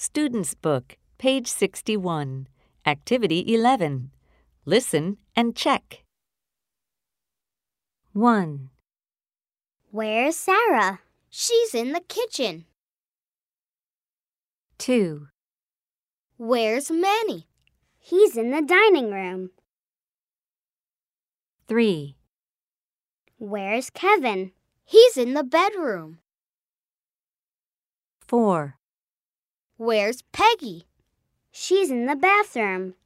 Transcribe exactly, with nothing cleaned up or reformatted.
Student's Book, page sixty-one. Activity eleven. Listen and check. one. Where's Sarah? She's in the kitchen. two. Where's Manny? He's in the dining room. three. Where's Kevin? He's in the bedroom. four. Where's Peggy? She's in the bathroom.